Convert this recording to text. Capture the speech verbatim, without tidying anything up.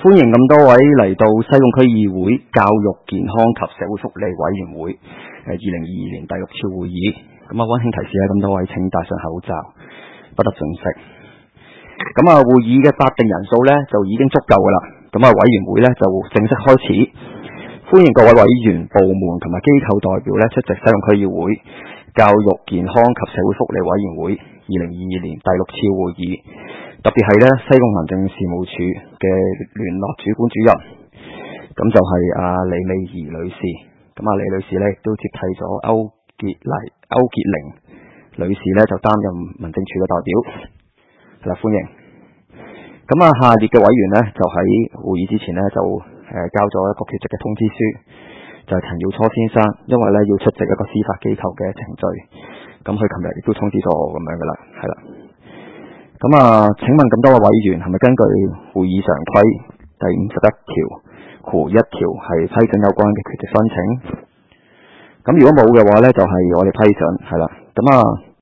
歡迎咁多位嚟到西貢區議會教育健康及社會福利委員會誒二零二二年第六次會議。咁啊，溫馨提示咧，咁多位請戴上口罩，不得進食。咁啊，會議嘅法定人數咧就已經足夠噶啦。咁啊，委員會咧就正式開始。歡迎各位委員、部門同埋機構代表咧出席西貢區議會教育健康及社會福利委員會二零二二年第六次會議。特別係咧西貢民政事務處嘅聯絡主管主任，咁就係阿李美儀女士。咁啊，李女士咧亦都接替咗歐傑麗、歐傑玲女士咧就擔任民政處嘅代表。係啦，歡迎。咁啊，下列嘅委員咧就喺會議之前咧就誒、呃、交咗一個缺席嘅通知書，就係、是、陳耀初先生，因為咧要出席一個司法機構嘅程序，咁佢琴日亦都通知咗我咁樣噶啦，係啦。咁啊，請問咁多位委員係咪根據會議常規第五十一條括一條係批准有關嘅缺席申請？咁如果冇嘅話咧，就係、是、我哋批准，係啦。咁啊，